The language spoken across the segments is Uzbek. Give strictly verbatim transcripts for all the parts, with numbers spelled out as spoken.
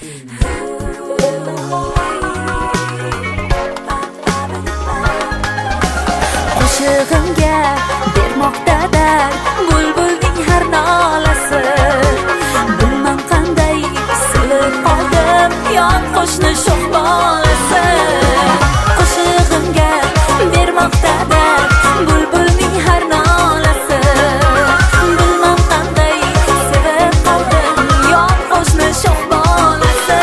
Qo'shig'imga bermoqda bulbulning har nolasi. Bilmam qanday silib qoldim yon qo'shni sho'x bolasi. Qo'shig'imga bermoqda bulbulning har nolasi. Bilmam qanday silib qoldim yon qo'shni sho'x bolasi.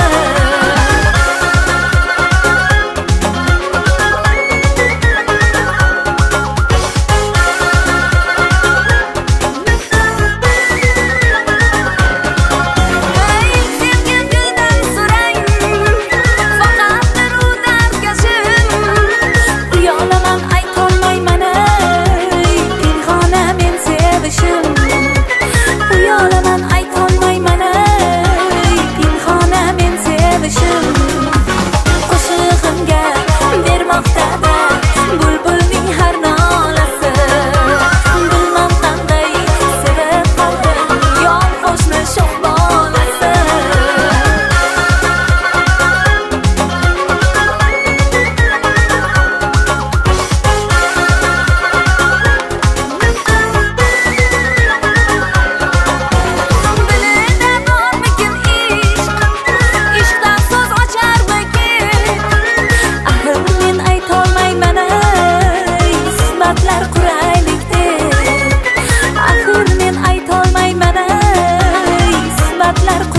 Quraylikdek, axir men aytolmayman ey, sifatlar